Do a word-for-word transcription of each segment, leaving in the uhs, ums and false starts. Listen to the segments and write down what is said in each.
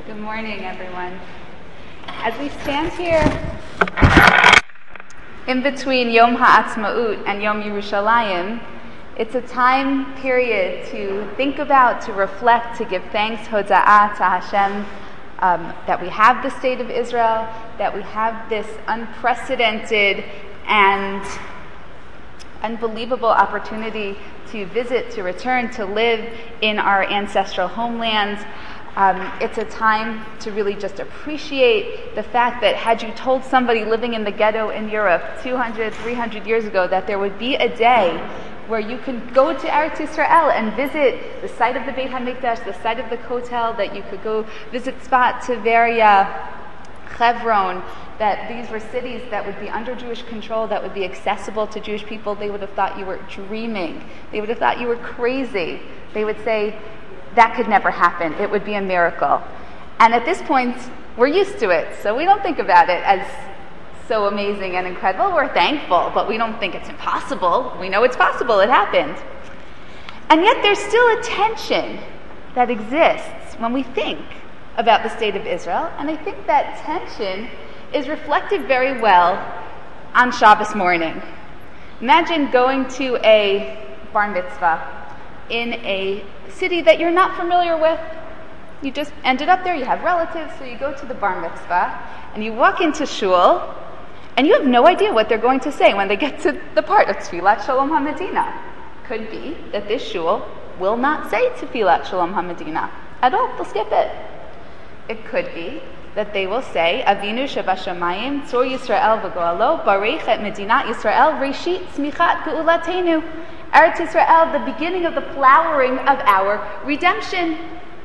Good morning, everyone. As we stand here in between Yom Ha'atzmaut and Yom Yerushalayim, it's a time period to think about, to reflect, to give thanks, Hoda'ah to Hashem, um, that we have the state of Israel, that we have this unprecedented and unbelievable opportunity to visit, to return, to live in our ancestral homelands. Um, it's a time to really just appreciate the fact that had you told somebody living in the ghetto in Europe two hundred, three hundred years ago that there would be a day where you can go to Eretz Yisrael and visit the site of the Beit HaMikdash, the site of the Kotel, that you could go visit Tzfat, Tiberia, Hebron, that these were cities that would be under Jewish control, that would be accessible to Jewish people, they would have thought you were dreaming. They would have thought you were crazy. They would say, that could never happen. It would be a miracle. And at this point, we're used to it, so we don't think about it as so amazing and incredible. We're thankful, but we don't think it's impossible. We know it's possible. It happened. And yet there's still a tension that exists when we think about the state of Israel, and I think that tension is reflected very well on Shabbos morning. Imagine going to a bar mitzvah in a city that you're not familiar with. You just ended up there, you have relatives, so you go to the bar mitzvah, and you walk into shul, and you have no idea what they're going to say when they get to the part of Tfilat Shalom HaMedina. Could be that this shul will not say Tfilat Shalom HaMedina at all, they'll skip it. It could be that they will say, Avinu Shebashamayim, Tzor Yisrael v'Goalo, Barech et Medinat Yisrael, Reshit Tzmichat Ge'ulatenu. Eretz Yisrael, the beginning of the flowering of our redemption.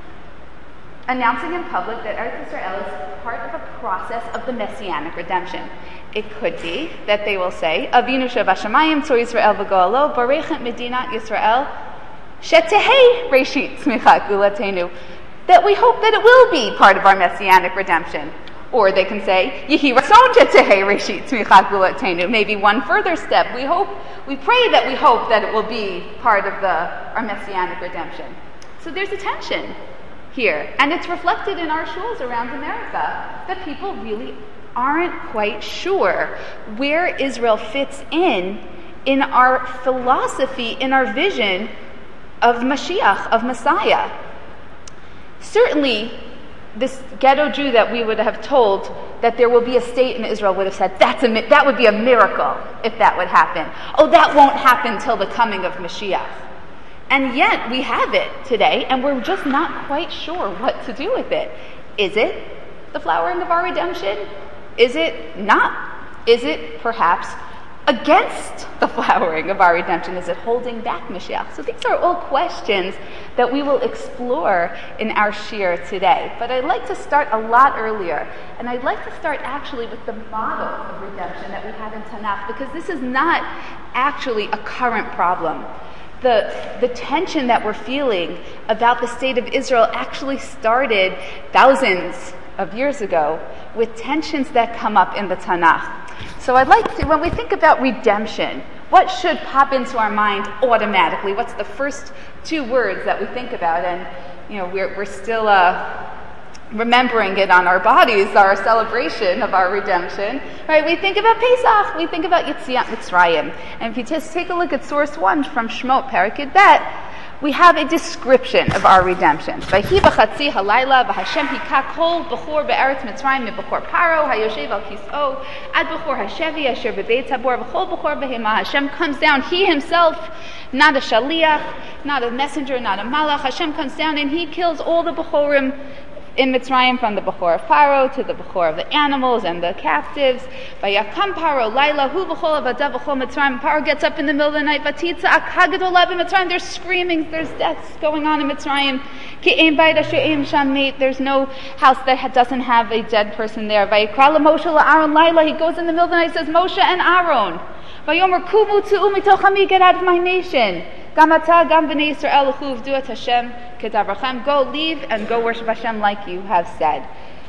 Announcing in public that Eretz Yisrael is part of a process of the Messianic redemption. It could be that they will say, Avinu Shebashamayim, Tzor Yisrael v'Goalo, Barech et Medinat Yisrael, Shetehei Reshit Tzmichat Ge'ulatenu. That we hope that it will be part of our Messianic redemption. Or they can say, Yehi Ratzon Shetehei Reshit Tzmichat Ge'ulatenu. Maybe one further step. We hope, we pray that we hope that it will be part of the our Messianic redemption. So there's a tension here, and it's reflected in our shuls around America that people really aren't quite sure where Israel fits in in our philosophy, in our vision of Mashiach, of Messiah. Certainly, this ghetto Jew that we would have told that there will be a state in Israel would have said, That's a, that would be a miracle if that would happen. Oh, that won't happen till the coming of Mashiach. And yet, we have it today, and we're just not quite sure what to do with it. Is it the flowering of our redemption? Is it not? Is it perhaps against the flowering of our redemption? Is it holding back Mashiach? So these are all questions that we will explore in our shir today. But I'd like to start a lot earlier, and I'd like to start actually with the model of redemption that we have in Tanakh, because this is not actually a current problem. The, the tension that we're feeling about the state of Israel actually started thousands of years ago with tensions that come up in the Tanakh. So I'd like to, when we think about redemption, what should pop into our mind automatically? What's the first two words that we think about? And, you know, we're, we're still uh, remembering it on our bodies, our celebration of our redemption, right? We think about Pesach, we think about Yetziat Mitzrayim. And if you just take a look at source one from Shemot, Perek Yud, we have a description of our redemption. Vayhi b'chatzi halayla v'Hashem hika kol b'chor be'eretz Mitzrayim me'b'chor Paro hayoshev al kis'o ad b'chor hashevi asher b'beit tabor v'chol b'chor behema. Hashem comes down, He Himself, not a shaliach, not a messenger, not a malach. Hashem comes down and He kills all the b'chorim in Mitzrayim, from the Bechor of Pharaoh to the Bechor of the animals and the captives. Vayakam Paro Laila Hu Bechol Avadav Bechol Mitzrayim. Paro gets up in the middle of the night. Vatitza Akhagadolav in Mitzrayim. There's screaming. There's deaths going on in Mitzrayim. Ki'ein Bayit Asher Ein Sham Meit. There's no house that doesn't have a dead person there. Vayikra LaMoshe LaAaron Laila. He goes in the middle of the night and says, Moshe and Aaron, Vayomer Kumu Tzu'u Mitoch Ami, get out of my nation. Gamata Gam B'nei Yisrael L'chuv Duat Hashem Kedavrachem. Go, leave, and go worship Hashem like you have said.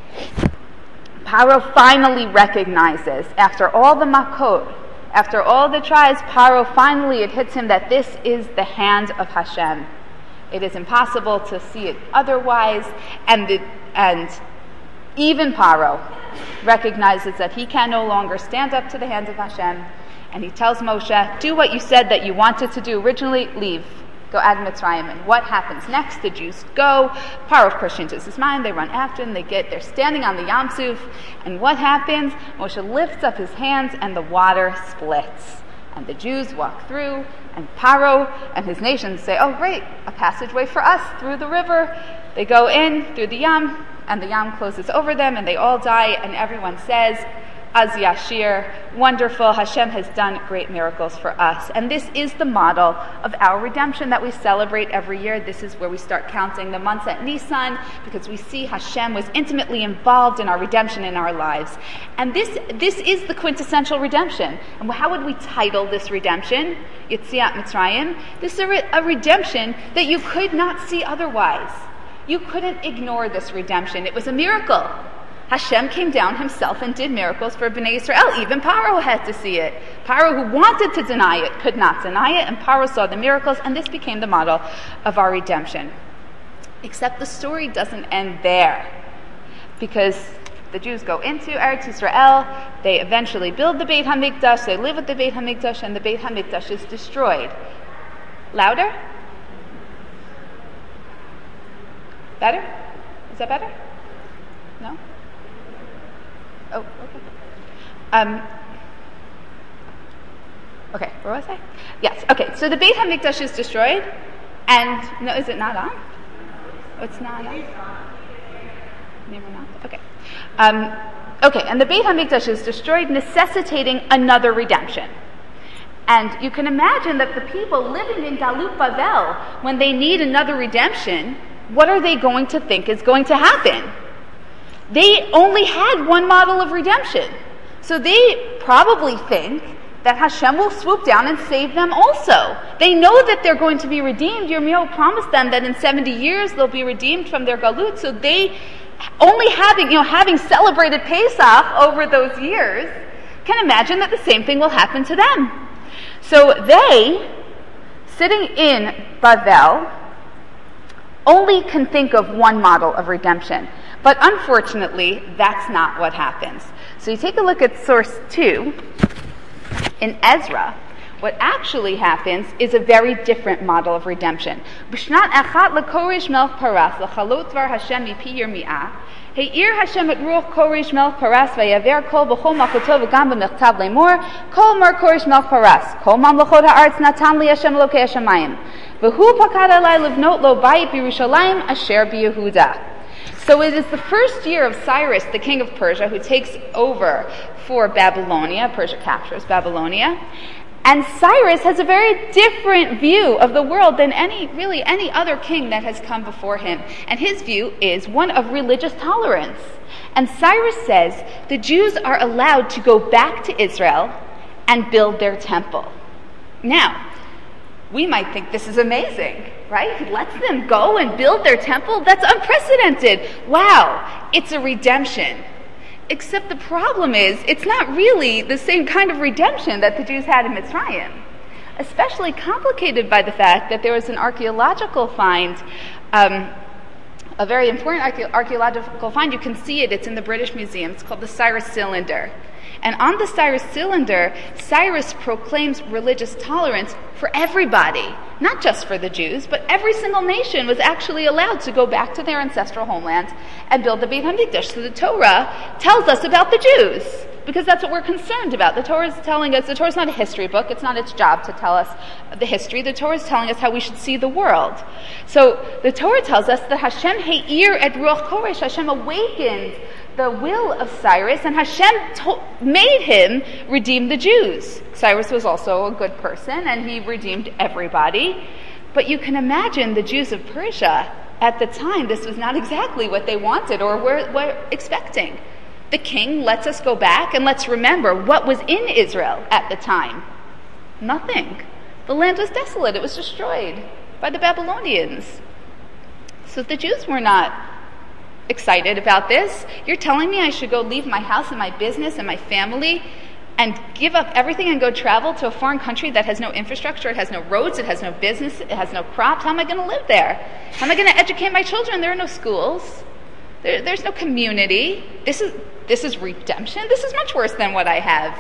Paro finally recognizes, after all the makot, after all the tries, Paro finally, it hits him that this is the hand of Hashem. It is impossible to see it otherwise. And the, and even Paro recognizes that he can no longer stand up to the hands of Hashem. And he tells Moshe, do what you said that you wanted to do originally, leave. Go ad Mitzrayim. And what happens next? The Jews go. Paro, of course, changes his mind. They run after him. They get, they're standing on the Yam Suf. And what happens? Moshe lifts up his hands and the water splits. And the Jews walk through, and Paro and his nations say, oh, great, a passageway for us through the river. They go in through the Yam, and the Yam closes over them, and they all die, and everyone says, Az Yashir, wonderful, Hashem has done great miracles for us. And this is the model of our redemption that we celebrate every year. This is where we start counting the months at Nisan, because we see Hashem was intimately involved in our redemption in our lives. And this this is the quintessential redemption. And how would we title this redemption? Yetziat Mitzrayim. This is a, re- a redemption that you could not see otherwise. You couldn't ignore this redemption. It was a miracle. Hashem came down himself and did miracles for Bnei Yisrael. Even Paro had to see it. Paro, who wanted to deny it, could not deny it, and Paro saw the miracles, and this became the model of our redemption. Except the story doesn't end there, because the Jews go into Eretz Yisrael, they eventually build the Beit HaMikdash, they live with the Beit HaMikdash, and the Beit HaMikdash is destroyed. Louder? Better? Is that better? No? Oh, okay. Um, okay, where was I? Yes, okay, so the Beit HaMikdash is destroyed, and, no, is it not on? Oh, it's not on? Never not? Okay. Um, okay, and the Beit HaMikdash is destroyed, necessitating another redemption. And you can imagine that the people living in Galut Bavel, when they need another redemption, what are they going to think is going to happen? They only had one model of redemption. So they probably think that Hashem will swoop down and save them also. They know that they're going to be redeemed. Yirmiyahu promised them that in seventy years they'll be redeemed from their galut. So they, only having, you know, having celebrated Pesach over those years, can imagine that the same thing will happen to them. So they, sitting in Bavel, only can think of one model of redemption. But unfortunately, that's not what happens. So you take a look at source two, in Ezra, what actually happens is a very different model of redemption. B'shnat echat lekorish melch paras, l'chalot dvar Hashem mipi Yirmiah, He'ir Hashem et ruach korish melch paras, v'yaver kol b'chol malchuto v'gam b'mechtav lemor, kol mar korish melch paras, kol mamlachot ha'aretz natan li Hashem Elokei Hashamayim, v'hu pakad alai livnot lo bayit b'Yerushalayim asher b'Yehuda. So it is the first year of Cyrus, the king of Persia, who takes over for Babylonia. Persia captures Babylonia. And Cyrus has a very different view of the world than any, really any other king that has come before him. And his view is one of religious tolerance. And Cyrus says the Jews are allowed to go back to Israel and build their temple. Now, we might think this is amazing, right? He lets them go and build their temple. That's unprecedented. Wow, it's a redemption. Except the problem is, it's not really the same kind of redemption that the Jews had in Mitzrayim. Especially complicated by the fact that there was an archaeological find, um, a very important archae- archaeological find. You can see it, it's in the British Museum. It's called the Cyrus Cylinder. And on the Cyrus Cylinder, Cyrus proclaims religious tolerance for everybody, not just for the Jews, but every single nation was actually allowed to go back to their ancestral homeland and build the Beit HaMikdash. So the Torah tells us about the Jews, because that's what we're concerned about. The Torah is telling us, the Torah is not a history book, it's not its job to tell us the history. The Torah is telling us how we should see the world. So the Torah tells us that Hashem He'ir et Ruach Koresh, Hashem awakened the will of Cyrus, and Hashem to- made him redeem the Jews. Cyrus was also a good person, and he redeemed everybody. But you can imagine the Jews of Persia, at the time, this was not exactly what they wanted or were, were expecting. The king lets us go back, and let's remember what was in Israel at the time. Nothing. The land was desolate. It was destroyed by the Babylonians. So the Jews were not excited about this. You're telling me I should go leave my house and my business and my family and give up everything and go travel to a foreign country that has no infrastructure, it has no roads, it has no business, it has no crops. How am I going to live there? How am I going to educate my children? There are no schools. There, there's no community. This is this is redemption. This is much worse than what I have.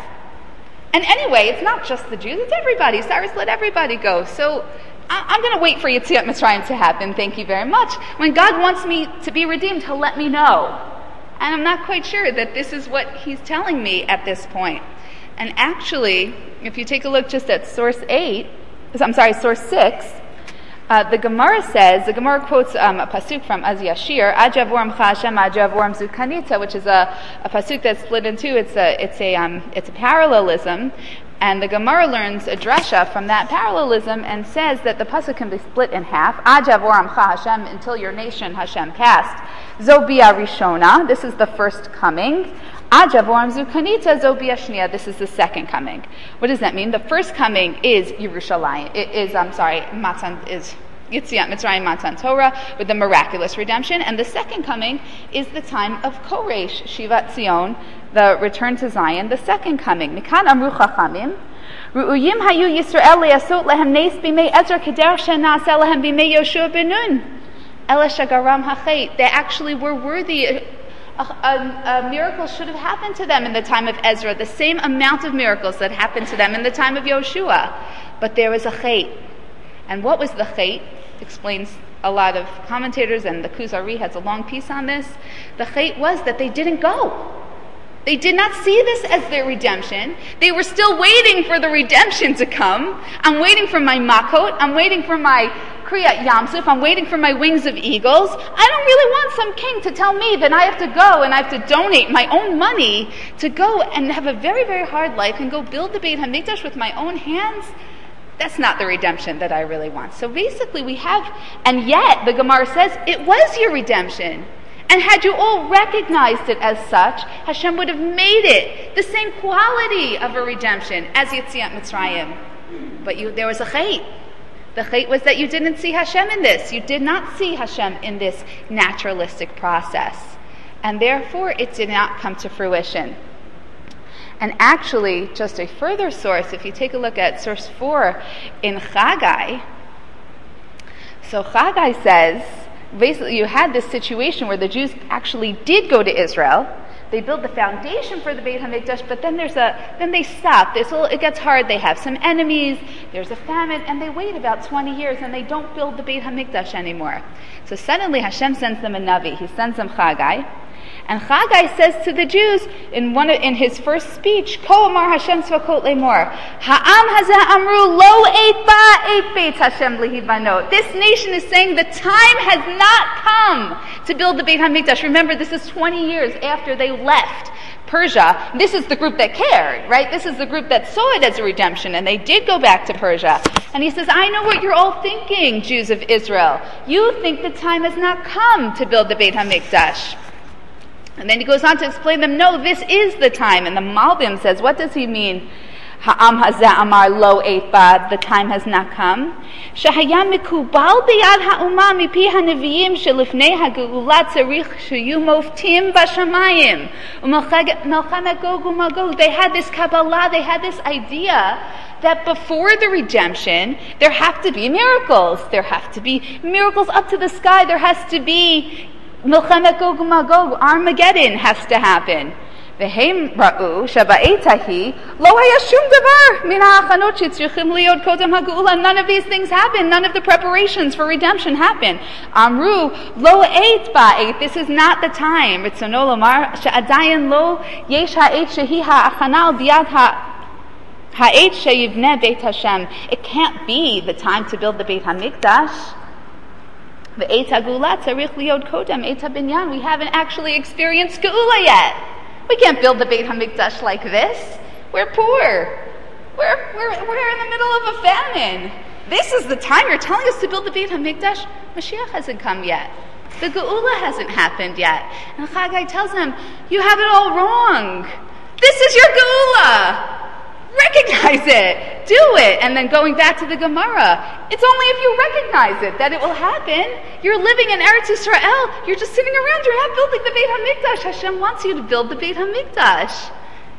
And anyway, it's not just the Jews, it's everybody. Cyrus let everybody go. So I, I'm going to wait for Yetziat Mitzrayim to happen. Thank you very much. When God wants me to be redeemed, he'll let me know. And I'm not quite sure that this is what he's telling me at this point. And actually, if you take a look just at source eight, I'm sorry, source six, uh, the Gemara says, the Gemara quotes um, a pasuk from Az Yashir, Ajavoram Chashem, Ajavoram Zukanita, which is a, a pasuk that's split in two. It's a, it's a, um, it's a parallelism. And the Gemara learns a drasha from that parallelism and says that the pasuk can be split in half. Ajavoram Hashem, until your nation Hashem passed. Zobia Rishona, this is the first coming. Ajavoram Zukanita, Zobia Shnia, this is the second coming. What does that mean? The first coming is Yerushalayim. It is, I'm sorry, Matan is Yetziat Mitzrayim Matan Torah with the miraculous redemption, and the second coming is the time of Koresh, Shivat Zion, the return to Zion, the second coming. Mikan Amru Chachamim, Ru'uyim Hayu Yisrael Le'asot Lehem Neis B'mei Ezra Keder She'na'aseh Lehem B'mei Yoshua Ben Nun, Ela Shagaram Hachet. They actually were worthy. A, a, a miracle should have happened to them in the time of Ezra, the same amount of miracles that happened to them in the time of Yoshua. But there was a chet. And what was the chet? Explains a lot of commentators, and the Kuzari has a long piece on this. The chet was that they didn't go. They did not see this as their redemption. They were still waiting for the redemption to come. I'm waiting for my makot. I'm waiting for my kriyat yamsuf. I'm waiting for my wings of eagles. I don't really want some king to tell me that I have to go and I have to donate my own money to go and have a very, very hard life and go build the Beit HaMikdash with my own hands. That's not the redemption that I really want. So basically we have, and yet the Gemara says it was your redemption. And had you all recognized it as such, Hashem would have made it the same quality of a redemption as Yetziat Mitzrayim. But you, there was a chet. The chet was that you didn't see Hashem in this. You did not see Hashem in this naturalistic process. And therefore, it did not come to fruition. And actually, just a further source, if you take a look at source four in Chagai, so Chagai says, basically you had this situation where the Jews actually did go to Israel. They built the foundation for the Beit HaMikdash, but then there's a then they stop. This little, it gets hard. They have some enemies. There's a famine, and they wait about twenty years, and they don't build the Beit HaMikdash anymore. So suddenly Hashem sends them a Navi. He sends them Chagai. And Chagai says to the Jews in one of, in his first speech, Ko Amar Hashem Tzvakot Lemor, Ha'am hazeh amru lo eit ba eit beit Hashem lehibano. This nation is saying the time has not come to build the Beit HaMikdash. Remember, this is twenty years after they left Persia. This is the group that cared, right? This is the group that saw it as a redemption, and they did go back to Persia. And he says, I know what you're all thinking, Jews of Israel. You think the time has not come to build the Beit HaMikdash. And then he goes on to explain them, no, this is the time. And the Malbim says, what does he mean? Ha'am hazeh amar lo eit ba, the time has not come. Shehaya mikubal biyad ha'umah mipi ha'neviim shelifnei ha'geula tzarich sheyu moftim b'shamayim. U'melchemet Gog u'Magog. They had this Kabbalah, they had this idea that before the redemption, there have to be miracles. There have to be miracles up to the sky. There has to be Milchemet Gog u'Magog, Armageddon has to happen. V'heim ra'u shaba'etahi lo haya shum davar min ha'achanot shetzrichim liot kodem ha'geula. None of these things happen. None of the preparations for redemption happen. Amru lo eit ba'et. This is not the time. Ritzono lomar she'adayin lo yesh ha'et shehi ha'achanal biyad ha'et sheyivneh Beit Hashem. It can't be the time to build the Beit HaMikdash. The Eit HaGeula tzarich liot kodem Eit HaBinyan. We haven't actually experienced Geula yet. We can't build the Beit HaMikdash like this. We're poor. We're, we're, we're in the middle of a famine. This is the time you're telling us to build the Beit HaMikdash? Mashiach hasn't come yet. The Geula hasn't happened yet. And Chagai tells them, you have it all wrong. This is your Geula. Recognize it. Do it. And then going back to the Gemara, it's only if you recognize it that it will happen. You're living in Eretz Yisrael. You're just sitting around. You're not building the Beit HaMikdash. Hashem wants you to build the Beit HaMikdash.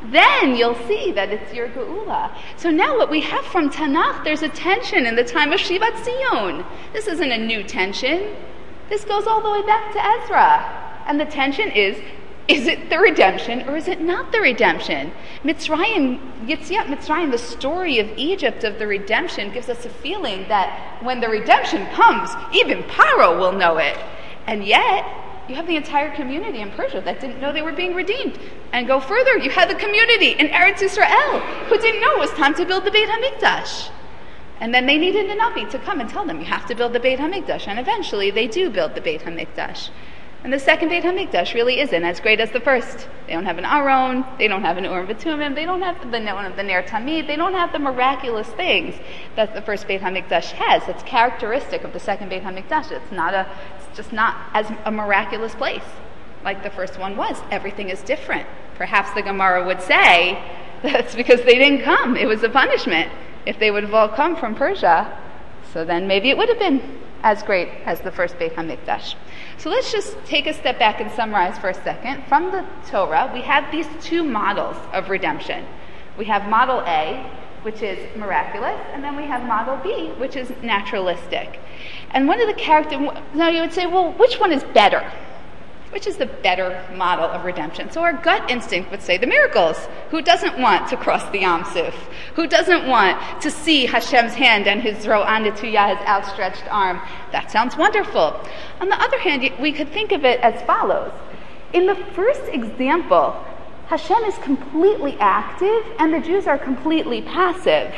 then you'll see that it's your geula. So now what we have from Tanakh, there's a tension in the time of Shivat Zion. This isn't a new tension. This goes all the way back to Ezra. And the tension is, is it the redemption or is it not the redemption? Mitzrayim, Yetziat Mitzrayim, the story of Egypt, of the redemption, gives us a feeling that when the redemption comes, even Paro will know it. And yet, you have the entire community in Persia that didn't know they were being redeemed. And go further, you had the community in Eretz Yisrael who didn't know it was time to build the Beit HaMikdash. And then they needed a Navi to come and tell them, you have to build the Beit HaMikdash. And eventually they do build the Beit HaMikdash. And the second Beit HaMikdash really isn't as great as the first. They don't have an Aron, they don't have an Urim V'Tumim, they don't have the, the Ner Tamid, they don't have the miraculous things that the first Beit HaMikdash has. It's characteristic of the second Beit HaMikdash. It's not a, it's just not as a miraculous place like the first one was. Everything is different. Perhaps the Gemara would say that's because they didn't come. It was a punishment. If they would have all come from Persia, so then maybe it would have been as great as the first Beit HaMikdash. So let's just take a step back and summarize for a second. From the Torah, we have these two models of redemption. We have model A, which is miraculous, and then we have model B, which is naturalistic. And one of the characters, now you would say, well, which one is better? Which is the better model of redemption? So our gut instinct would say the miracles. Who doesn't want to cross the Yam Suf? Who doesn't want to see Hashem's hand and his Ro'an Netuyah, his outstretched arm? That sounds wonderful. On the other hand, we could think of it as follows. In the first example, Hashem is completely active and the Jews are completely passive.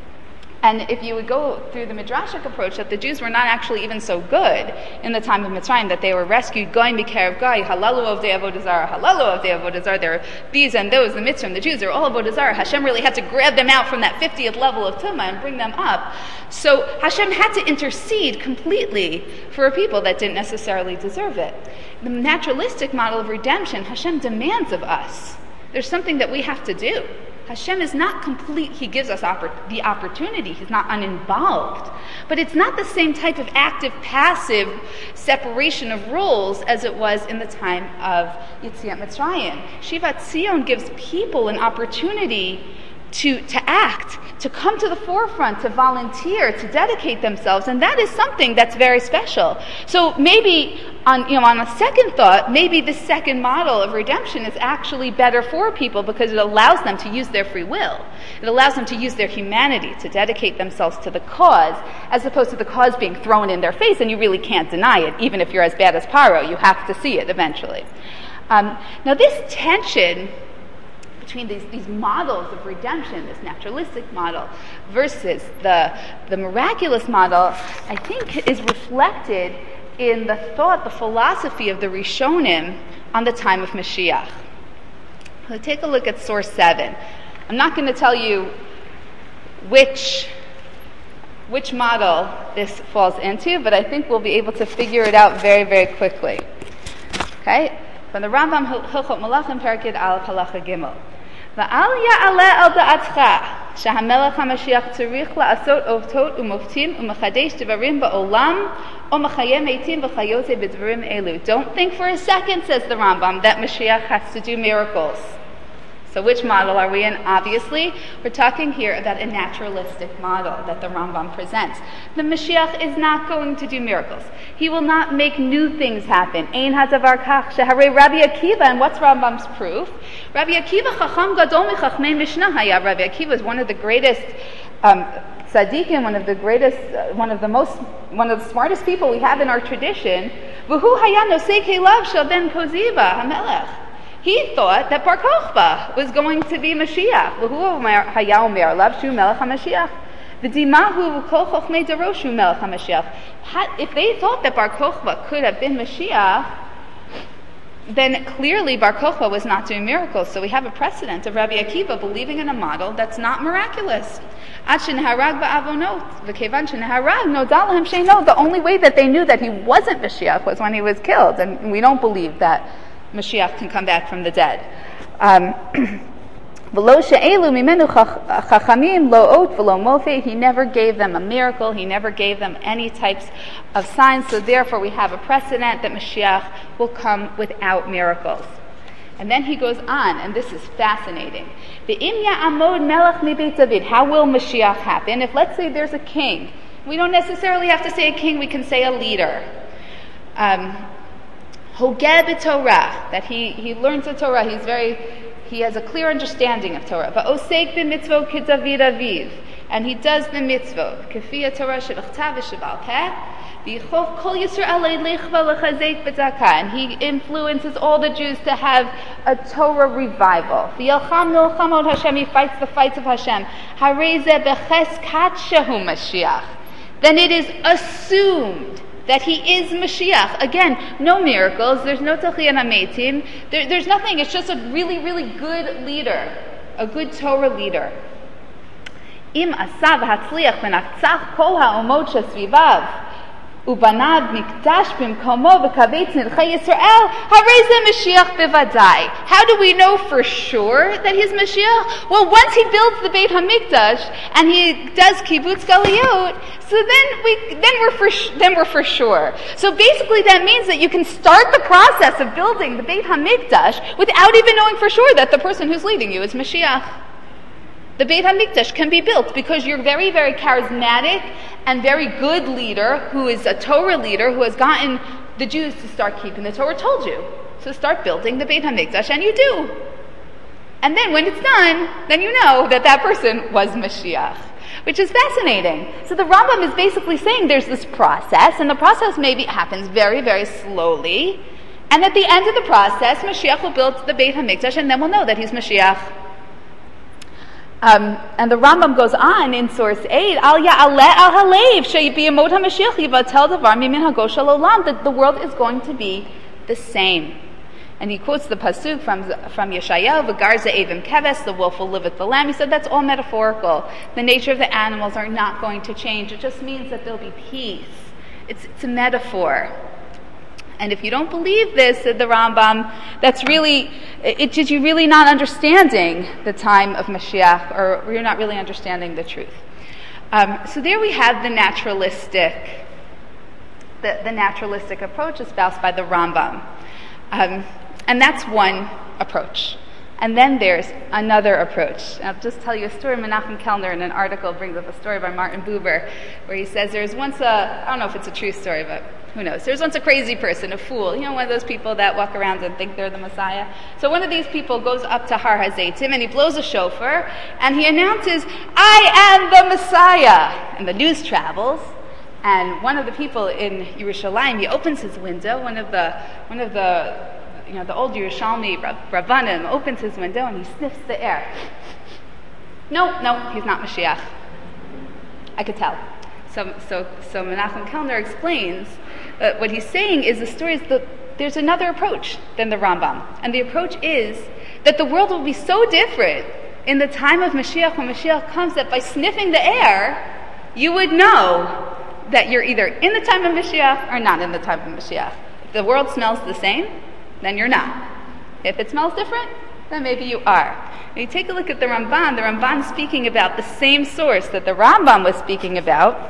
And if you would go through the Midrashic approach, that the Jews were not actually even so good in the time of Mitzrayim, that they were rescued, going b'kerev Gai, halalu of the avodah zarah, halalu of the avodah zarah. There are these and those, the Mitzrayim, the Jews, they're all avodah zarah. Hashem really had to grab them out from that fiftieth level of Tumah and bring them up. So Hashem had to intercede completely for a people that didn't necessarily deserve it. The naturalistic model of redemption, Hashem demands of us. There's something that we have to do. Hashem is not complete. He gives us oppor- the opportunity. He's not uninvolved. But it's not the same type of active-passive separation of roles as it was in the time of Yetziat Mitzrayim. Shivat Zion gives people an opportunity to, to act, to come to the forefront, to volunteer, to dedicate themselves, and that is something that's very special. So maybe, on you know, on a second thought, maybe the second model of redemption is actually better for people because it allows them to use their free will. It allows them to use their humanity, to dedicate themselves to the cause, as opposed to the cause being thrown in their face, and you really can't deny it. Even if you're as bad as Paro, you have to see it eventually. Um, now this tension between these, these models of redemption, this naturalistic model versus the, the miraculous model, I think is reflected in the thought, the philosophy of the Rishonim on the time of Mashiach. So take a look at source seven. I'm not going to tell you which, which model this falls into, but I think we'll be able to figure it out very, very quickly. Okay? From the Rambam, Hilchot Malachim, Perek Aleph, Halacha Gimel. Va'al ya'aleh al da'atcha shehamelech HaMashiach tzarich la'asot otot u'moftim u'mechadesh devarim ba'olam u'mechayem eitim v'chayote b'dvarim elu. Don't think for a second, says the Rambam, that Mashiach has to do miracles. So which model are we in? Obviously, we're talking here about a naturalistic model that the Rambam presents. The Mashiach is not going to do miracles. He will not make new things happen. Ein hadavar kach sheharei Rabbi Akiva, and what's Rambam's proof? Rabbi Akiva chacham gadol michachmei Mishnah haya. Rabbi Akiva is one of the greatest um, tzaddikim, one of the greatest, uh, one of the most, one of the smartest people we have in our tradition. V'hu haya nosei kelav shel ben Koziba hamelech. He thought that Bar Kochba was going to be Mashiach. If they thought that Bar Kochba could have been Mashiach, then clearly Bar Kochba was not doing miracles. So we have a precedent of Rabbi Akiva believing in a model that's not miraculous. The only way that they knew that he wasn't Mashiach was when he was killed, and we don't believe that Mashiach can come back from the dead. Um, he never gave them a miracle. He never gave them any types of signs. So therefore we have a precedent that Mashiach will come without miracles. And then he goes on, and this is fascinating. Ve'im ya'amod melech mi Beit David. How will Mashiach happen? If, let's say, there's a king. We don't necessarily have to say a king, we can say a leader. Um, Hogeh b'Torah, that he, he learns the Torah, he's very, he has a clear understanding of Torah. Va'osek b'mitzvot k'David aviv, and he does the mitzvot. K'fi Torah shebachtav v'shebal peh. V'yichov kol Yisrael leichva l'chazek b'tzaka, and he influences all the Jews to have a Torah revival. V'yelcham milchamot Hashem, he fights the fights of Hashem. Harei zeh b'cheskat shehu Mashiach. Then it is assumed that he is Mashiach. Again, no miracles, there's no Tachiyah Hametim, there, there's nothing, it's just a really, really good leader, a good Torah leader. Im asav hatzliach v'nachtzach kol ha'omot shesvivav ubanad mikdash b'mkomo v'kavetz nidchei Yisrael harei zeh Mashiach bevadai. How do we know for sure that he's Mashiach? Well, once he builds the Beit HaMikdash and he does kibbutz galiyot, so then we then we're for then we're for sure. So basically, that means that you can start the process of building the Beit HaMikdash without even knowing for sure that the person who's leading you is Mashiach. The Beit HaMikdash can be built because you're very, very charismatic and very good leader who is a Torah leader who has gotten the Jews to start keeping the Torah told you. So start building the Beit HaMikdash, and you do. And then when it's done, then you know that that person was Mashiach, which is fascinating. So the Rambam is basically saying there's this process, and the process maybe happens very, very slowly, and at the end of the process, Mashiach will build the Beit HaMikdash, and then we'll know that he's Mashiach. Um, and the Rambam goes on in source eight, Al ya'aleh al halev she'biyamot haMashiach yivatel davar mimin hagosh olam, that the world is going to be the same. And he quotes the pasuk from from Yeshayahu, V'gar ze'evim keves, the wolf will live with the lamb. He said that's all metaphorical. The nature of the animals are not going to change. It just means that there'll be peace. It's, it's a metaphor. And if you don't believe this, said the Rambam, that's really, it's just you're really not understanding the time of Mashiach, or you're not really understanding the truth. Um, so there we have the naturalistic, the, the naturalistic approach espoused by the Rambam. Um, and that's one approach. And then there's another approach. I'll just tell you a story. Menachem Kellner in an article brings up a story by Martin Buber where he says there's once a, I don't know if it's a true story, but who knows. There's once a crazy person, a fool, you know, one of those people that walk around and think they're the Messiah. So one of these people goes up to Har HaZeitim and he blows a shofar and he announces, I am the Messiah. And the news travels. And one of the people in Yerushalayim, he opens his window, one of the, one of the, you know, the old Yerushalmi Rabbanim opens his window and he sniffs the air. No, no, he's not Mashiach. I could tell. So, so, so Menachem Kellner explains that what he's saying is the story is that there's another approach than the Rambam. And the approach is that the world will be so different in the time of Mashiach, when Mashiach comes, that by sniffing the air, you would know that you're either in the time of Mashiach or not in the time of Mashiach. If the world smells the same, then you're not. If it smells different, then maybe you are. When you take a look at the Ramban, the Ramban is speaking about the same source that the Rambam was speaking about.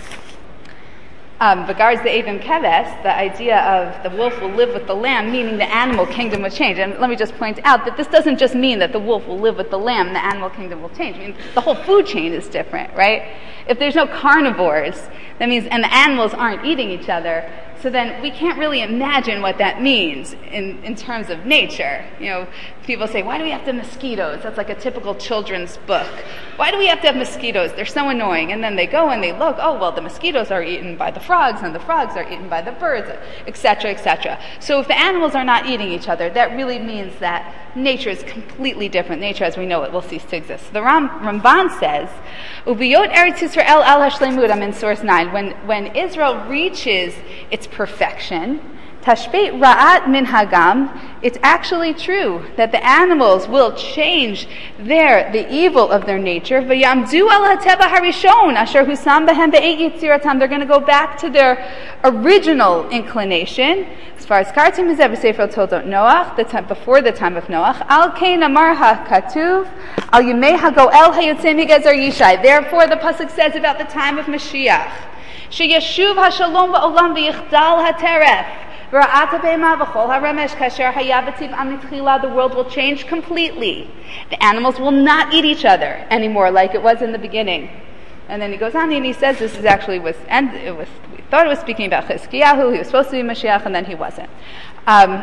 Um, V'gar ze'evim keves, the idea of the wolf will live with the lamb, meaning the animal kingdom will change. And let me just point out that this doesn't just mean that the wolf will live with the lamb, the animal kingdom will change. I mean, the whole food chain is different, right? If there's no carnivores, that means, and the animals aren't eating each other, so then we can't really imagine what that means in, in terms of nature. You know, people say, why do we have to have mosquitoes? That's like a typical children's book. Why do we have to have mosquitoes? They're so annoying. And then they go and they look, oh, well, the mosquitoes are eaten by the frogs, and the frogs are eaten by the birds, et cetera, et cetera. So if the animals are not eating each other, that really means that nature is completely different. Nature, as we know it, will cease to exist. The Ram, Ramban says, Ubiyot Eretz Yisrael al hashlemut, I'm in source nine, when, when Israel reaches its perfection, Tashbeit Ra'at Minhagam, it's actually true that the animals will change their, the evil of their nature. V'yamdu al hateva harishon, asher husam behem be'eit yitziratam, they're going to go back to their original inclination. As far as Kartim Mizeh B'Sefer Toldot Noach, the time before the time of Noach, Al Kein Amar HaKatuv, Al Yimei HaGoel HaYotzei Migezer Yishai. Therefore, the pasuk says about the time of Mashiach, Sheyeshuv HaShalom Ba'olam V'Yichdal HaTeref, The world will change completely. The animals will not eat each other anymore like it was in the beginning. And then he goes on and he says this is actually was and it was we thought it was speaking about Chizkiyahu. He was supposed to be Mashiach and then he wasn't. Um,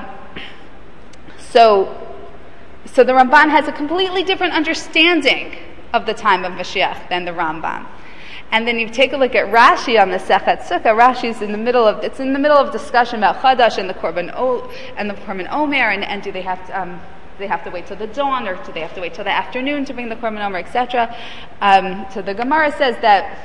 so so the Ramban has a completely different understanding of the time of Mashiach than the Rambam. And then you take a look at Rashi on the Sechet Sukkah. Rashi's in the middle of it's in the middle of discussion about Chadash and the Korban o, and the Korban Omer, and, and do they have to, um, do they have to wait till the dawn, or do they have to wait till the afternoon to bring the Korban Omer, et cetera. Um, so the Gemara says that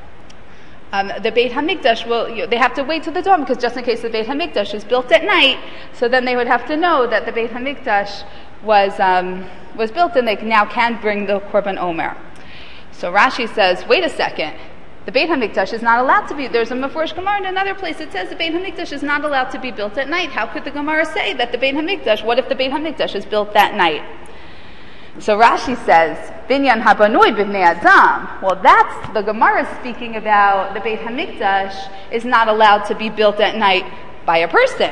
um, the Beit Hamikdash will you know, they have to wait till the dawn because just in case the Beit Hamikdash is built at night, so then they would have to know that the Beit Hamikdash was um, was built and they now can bring the Korban Omer. So Rashi says, wait a second, the Beit HaMikdash is not allowed to be, there's a Mefurish Gemara in another place that says the Beit HaMikdash is not allowed to be built at night. How could the Gemara say that the Beit HaMikdash, what if the Beit HaMikdash is built that night? So Rashi says, Binyan habanoi b'bnei Adam. Well, that's, the Gemara is speaking about the Beit HaMikdash is not allowed to be built at night by a person.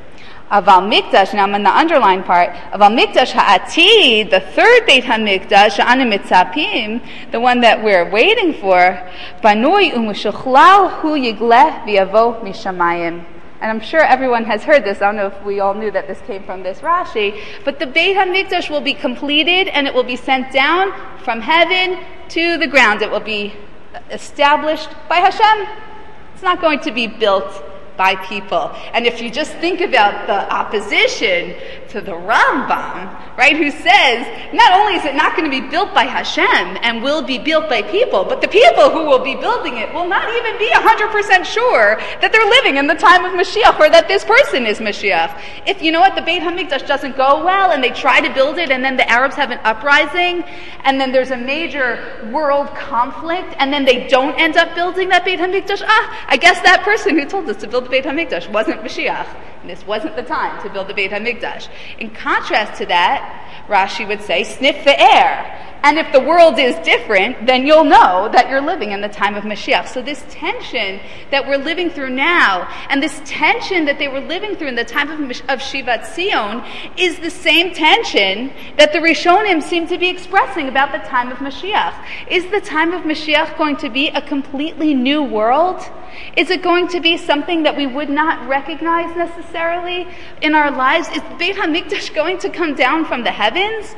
Aval Mikdash, now I'm in the underlined part, Aval Mikdash ha'atid, the third Beit HaMikdash, sha'anu mitzapim, the one that we're waiting for, banoi u'mushuchlal hu yigleh v'yavo mishamayim. And I'm sure everyone has heard this. I don't know if we all knew that this came from this Rashi, but the Beit HaMikdash will be completed and it will be sent down from heaven to the ground. It will be established by Hashem. It's not going to be built by people. And if you just think about the opposition to the Rambam, right, who says not only is it not going to be built by Hashem and will be built by people, but the people who will be building it will not even be one hundred percent sure that they're living in the time of Mashiach or that this person is Mashiach. If, you know what, the Beit HaMikdash doesn't go well and they try to build it and then the Arabs have an uprising and then there's a major world conflict and then they don't end up building that Beit HaMikdash, ah, I guess that person who told us to build the Beit HaMikdash wasn't Mashiach. And this wasn't the time to build the Beit HaMikdash. In contrast to that, Rashi would say, sniff the air. And if the world is different, then you'll know that you're living in the time of Mashiach. So this tension that we're living through now, and this tension that they were living through in the time of, of Shivat Zion, is the same tension that the Rishonim seem to be expressing about the time of Mashiach. Is the time of Mashiach going to be a completely new world? Is it going to be something that we would not recognize necessarily in our lives? Is Beit HaMikdash going to come down from the heavens?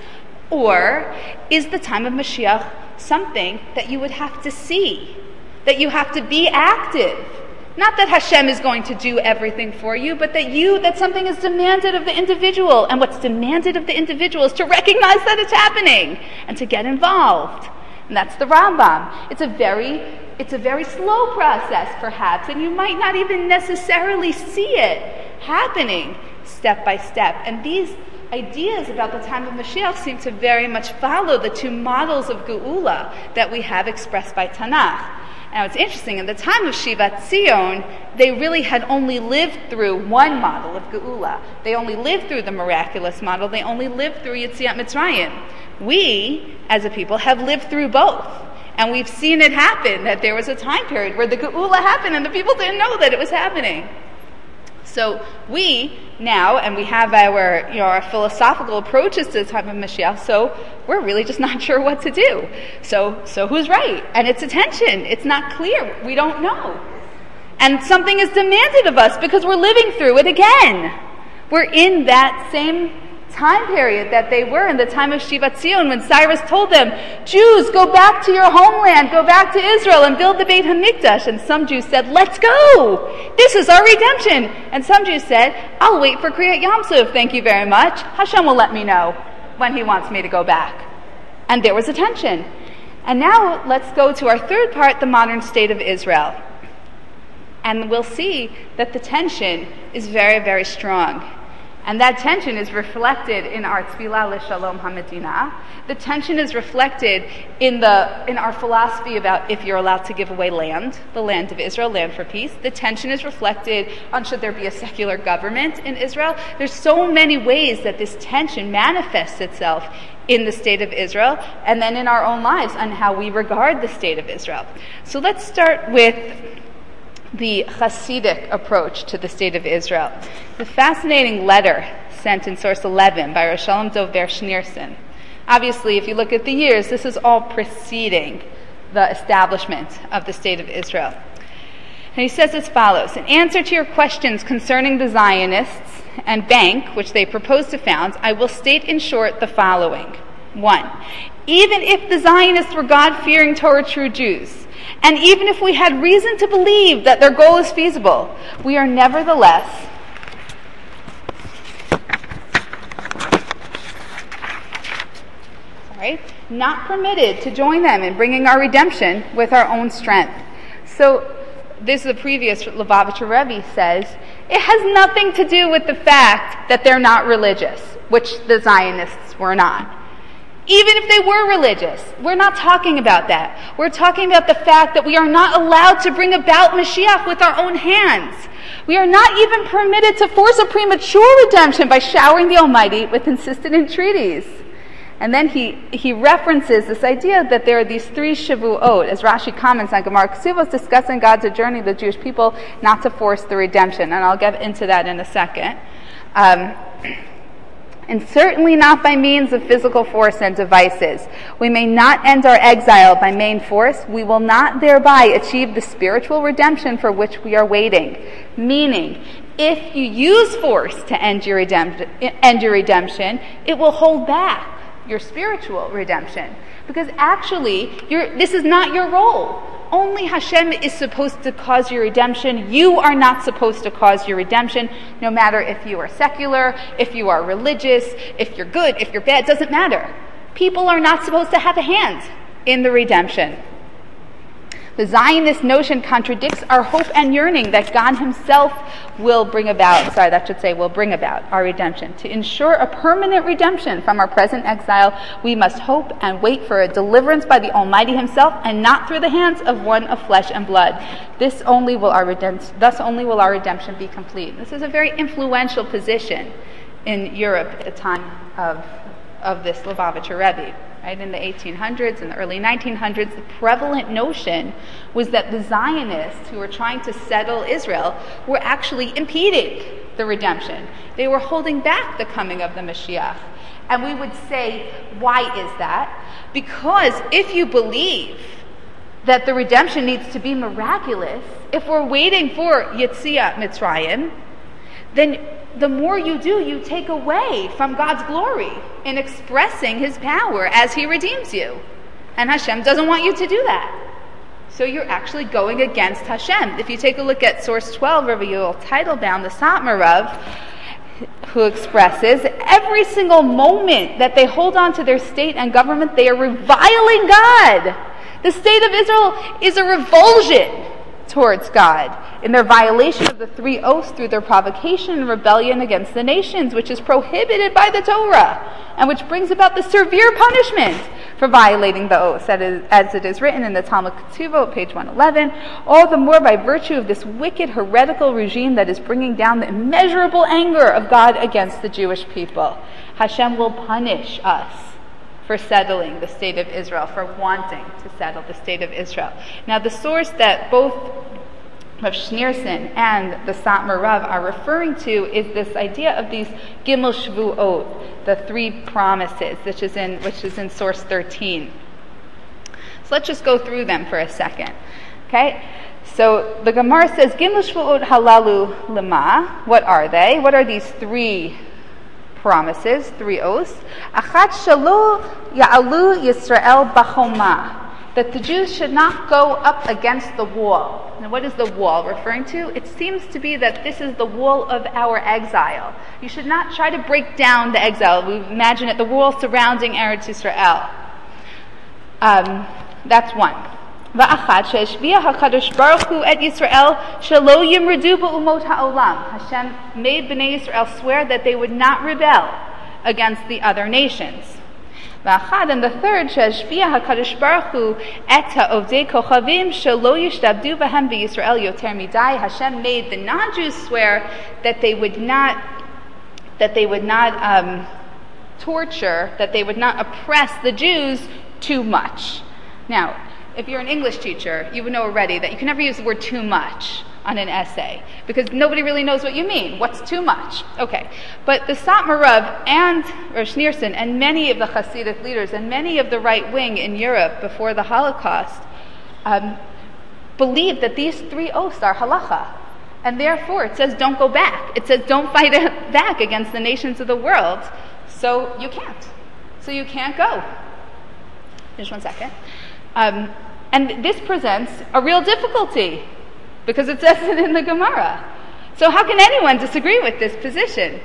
Or is the time of Mashiach something that you would have to see, that you have to be active? Not that Hashem is going to do everything for you, but that you, that something is demanded of the individual. And what's demanded of the individual is to recognize that it's happening and to get involved. And that's the Rambam. It's a very, it's a very slow process, perhaps, and you might not even necessarily see it happening step by step. And these ideas about the time of Mashiach seem to very much follow the two models of Geula that we have expressed by Tanakh. Now it's interesting, in the time of Shivat Zion, they really had only lived through one model of Geula. They only lived through the miraculous model. They only lived through Yetziat Mitzrayim. We, as a people, have lived through both. And we've seen it happen, that there was a time period where the Geula happened and the people didn't know that it was happening. So we now, and we have our, you know, our philosophical approaches to the time of Mashiach, so we're really just not sure what to do. So, so who's right? And it's a tension. It's not clear. We don't know. And something is demanded of us because we're living through it again. We're in that same time period that they were in the time of Shivat Zion when Cyrus told them, Jews, go back to your homeland, go back to Israel and build the Beit HaMikdash. And some Jews said, let's go. This is our redemption. And some Jews said, I'll wait for Kriyat Yam Suf, thank you very much. Hashem will let me know when he wants me to go back. And there was a tension. And now let's go to our third part, the modern state of Israel. And we'll see that the tension is very, very strong. And that tension is reflected in our Tfilah L'Shalom HaMedina. The tension is reflected in the in our philosophy about if you're allowed to give away land, the land of Israel, land for peace. The tension is reflected on should there be a secular government in Israel. There's so many ways that this tension manifests itself in the state of Israel, and then in our own lives on how we regard the state of Israel. So let's start with the Hasidic approach to the state of Israel. The fascinating letter sent in source eleven by Rosh Shalom Dover Schneerson. Obviously, if you look at the years, this is all preceding the establishment of the state of Israel. And he says as follows: in answer to your questions concerning the Zionists and bank, which they propose to found, I will state in short the following. One, even if the Zionists were God-fearing Torah true Jews, and even if we had reason to believe that their goal is feasible, we are nevertheless sorry, not permitted to join them in bringing our redemption with our own strength. So this is the previous Lubavitcher Rebbe says, it has nothing to do with the fact that they're not religious, which the Zionists were not. Even if they were religious, we're not talking about that. We're talking about the fact that we are not allowed to bring about Mashiach with our own hands. We are not even permitted to force a premature redemption by showering the Almighty with insistent entreaties. And then he, he references this idea that there are these three Shavuot, as Rashi comments on Gemara Kesuvos, discussing God's journey of the Jewish people not to force the redemption. And I'll get into that in a second. Um, and certainly not by means of physical force and devices. We may not end our exile by main force. We will not thereby achieve the spiritual redemption for which we are waiting. Meaning, if you use force to end your, redempt- end your redemption, it will hold back your spiritual redemption. Because actually, you're, this is not your role. Only Hashem is supposed to cause your redemption. You are not supposed to cause your redemption, no matter if you are secular, if you are religious, if you're good, if you're bad, it doesn't matter. People are not supposed to have a hand in the redemption. The Zionist notion contradicts our hope and yearning that God himself will bring about, sorry, that should say will bring about our redemption. To ensure a permanent redemption from our present exile, we must hope and wait for a deliverance by the Almighty himself and not through the hands of one of flesh and blood. This only will our redemption, thus only will our redemption be complete. This is a very influential position in Europe at the time of, of this Lubavitcher Rebbe. Right, in the eighteen hundreds and the early nineteen hundreds, the prevalent notion was that the Zionists who were trying to settle Israel were actually impeding the redemption. They were holding back the coming of the Mashiach. And we would say, why is that? Because if you believe that the redemption needs to be miraculous, if we're waiting for Yetziat Mitzrayim, then the more you do, you take away from God's glory in expressing his power as he redeems you. And Hashem doesn't want you to do that. So you're actually going against Hashem. If you take a look at source twelve, Rabbi Yoel Teitelbaum, the Satmar Rav, who expresses every single moment that they hold on to their state and government, they are reviling God. The state of Israel is a revulsion towards God in their violation of the three oaths through their provocation and rebellion against the nations, which is prohibited by the Torah, and which brings about the severe punishment for violating the oaths, as it is written in the Talmud Ketuvot, page one eleven, all the more by virtue of this wicked heretical regime that is bringing down the immeasurable anger of God against the Jewish people. Hashem will punish us for settling the state of Israel, for wanting to settle the state of Israel. Now, the source that both Rav Schneerson and the Satmar Rav are referring to is this idea of these Gimel Shvuot, the three promises, which is in which is in source thirteen. So let's just go through them for a second. Okay? So the Gemara says, Gimel Shvuot halalu lema. What are they? What are these three promises, three oaths? Achat shelo ya'alu Yisrael b'choma, that the Jews should not go up against the wall. And what is the wall referring to? It seems to be that this is the wall of our exile. You should not try to break down the exile. We imagine it, the wall surrounding Eretz Yisrael. Um, that's one. Va'achat she'eshviah HaKadosh Baruch Hu et Yisrael shelo yimredu ba'umot ha'olam. Hashem made Bnei Yisrael swear that they would not rebel against the other nations. Va'achad, and the third, she'eshviah HaKadosh Baruch Hu et ha'ovdei kochavim shelo yishtabdu b'hem v'Yisrael yoter midai. Hashem made the non-Jews swear that they would not, that they would not um, torture, that they would not oppress the Jews too much. Now, if you're an English teacher, you would know already that you can never use the word too much. on an essay, because nobody really knows what you mean. What's too much? Okay. But the Satmar Rav and or Schneerson and many of the Hasidic leaders and many of the right wing in Europe before the Holocaust um, believed that these three oaths are halacha. And therefore it says don't go back. It says don't fight back against the nations of the world. So you can't. So you can't go. Just one second. Um, and this presents a real difficulty, because it says it in the Gemara. So how can anyone disagree with this position?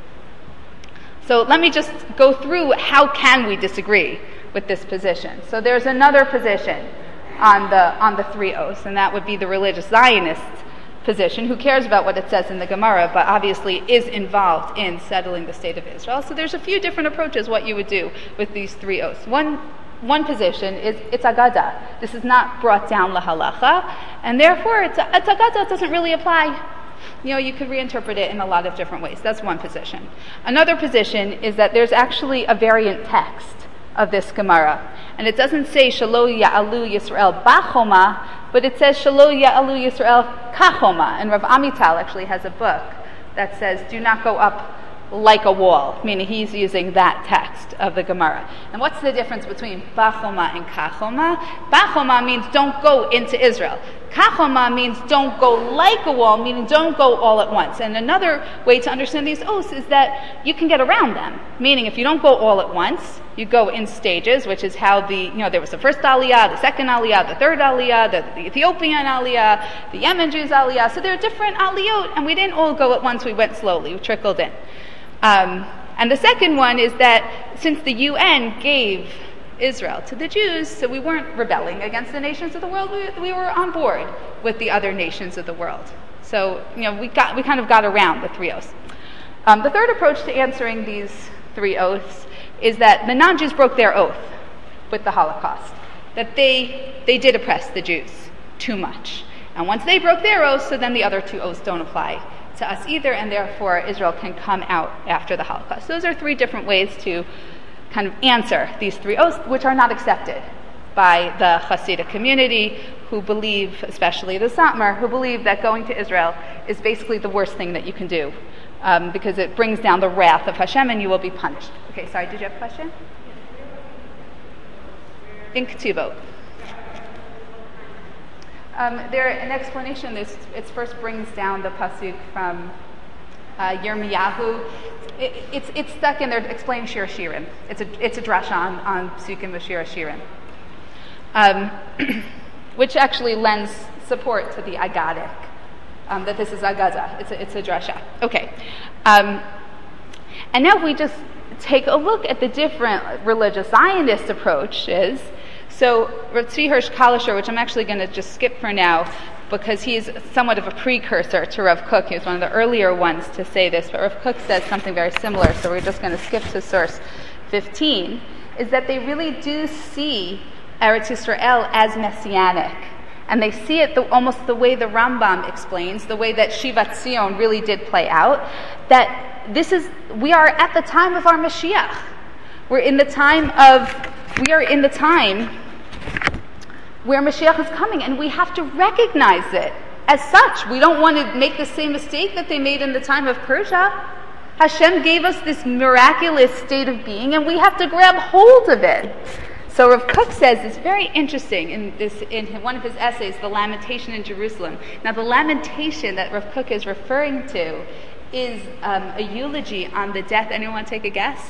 So let me just go through how can we disagree with this position. So there's another position on the on the three oaths, and that would be the religious Zionist position, who cares about what it says in the Gemara, but obviously is involved in settling the state of Israel. So there's a few different approaches what you would do with these three oaths. One One position is it's agada. This is not brought down lahalacha, and therefore it's, it's agada. It doesn't really apply. You know, you could reinterpret it in a lot of different ways. That's one position. Another position is that there's actually a variant text of this Gemara, and it doesn't say Shalo Ya'alu Yisrael Bachoma, but it says Shalo Ya'alu Yisrael Kachoma. And Rav Amital actually has a book that says do not go up like a wall, meaning he's using that text of the Gemara. And what's the difference between Bachoma and Kachoma? Bachoma means don't go into Israel. Kachoma means don't go like a wall, meaning don't go all at once. And another way to understand these oaths is that you can get around them, meaning if you don't go all at once, you go in stages, which is how the, you know, there was the first Aliyah, the second Aliyah, the third Aliyah, the, the Ethiopian Aliyah, the Yemen Jews Aliyah. So there are different Aliyot, and we didn't all go at once, we went slowly, we trickled in. Um, and the second one is that since the U N gave Israel to the Jews, so we weren't rebelling against the nations of the world, we, we were on board with the other nations of the world. So, you know, we got we kind of got around the three oaths. Um, the third approach to answering these three oaths is that the non-Jews broke their oath with the Holocaust, that they they did oppress the Jews too much. And once they broke their oaths, so then the other two oaths don't apply to us either, and therefore Israel can come out after the Holocaust. Those are three different ways to kind of answer these three oaths, which are not accepted by the Hasidic community, who believe, especially the Satmar, who believe that going to Israel is basically the worst thing that you can do, um, because it brings down the wrath of Hashem and you will be punished. Okay, sorry, did you have a question? In Ketubot. Um, there, an explanation. This it first brings down the pasuk from uh, Yirmiyahu. It, it's it's stuck in there explaining Shir Shirim. It's a it's a drasha on on psukim with Shir Shirim, um, which actually lends support to the agadic, um, that this is agada. It's a it's a drasha. Okay, um, and now if we just take a look at the different religious Zionist approaches. So Rav Tzvi Hirsch Kalisher, which I'm actually going to just skip for now because he's somewhat of a precursor to Rav Kook. He was one of the earlier ones to say this, but Rav Kook says something very similar, so we're just going to skip to source fifteen, is that they really do see Eretz Yisrael as messianic. And they see it the, almost the way the Rambam explains, the way that Shivat Zion really did play out, that this is, we are at the time of our Mashiach. We're in the time of, we are in the time where Mashiach is coming, and we have to recognize it as such. We don't want to make the same mistake that they made in the time of Persia. Hashem gave us this miraculous state of being, and we have to grab hold of it. So Rav Kook says it's very interesting in this in one of his essays, The Lamentation in Jerusalem. Now, the lamentation that Rav Kook is referring to is um, a eulogy on the death. Anyone want to take a guess?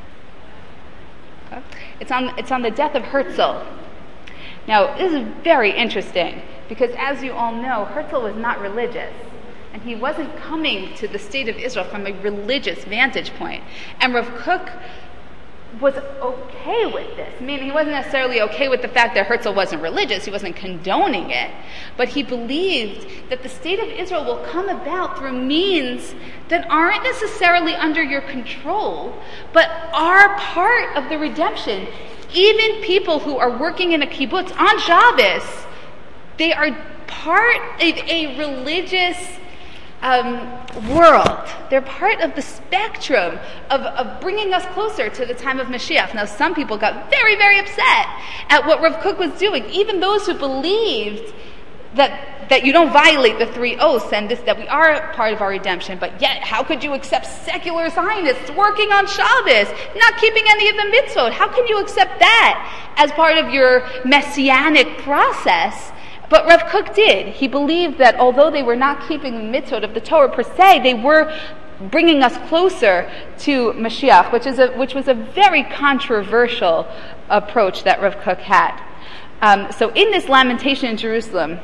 It's on it's on the death of Herzl. Now, this is very interesting because, as you all know, Herzl was not religious, and he wasn't coming to the state of Israel from a religious vantage point. And Rav Kook was okay with this, meaning he wasn't necessarily okay with the fact that Herzl wasn't religious, he wasn't condoning it, but he believed that the state of Israel will come about through means that aren't necessarily under your control, but are part of the redemption. Even people who are working in a kibbutz on Shabbos, they are part of a religious Um, world. They're part of the spectrum of, of bringing us closer to the time of Mashiach. Now, some people got very, very upset at what Rav Kook was doing. Even those who believed that that you don't violate the three oaths and this, that we are part of our redemption, but yet how could you accept secular Zionists working on Shabbos, not keeping any of the mitzvot? How can you accept that as part of your messianic process? But Rav Kook did. He believed that although they were not keeping the mitzvot of the Torah per se, they were bringing us closer to Mashiach, which is a, which was a very controversial approach that Rav Kook had. Um, so in this lamentation in Jerusalem,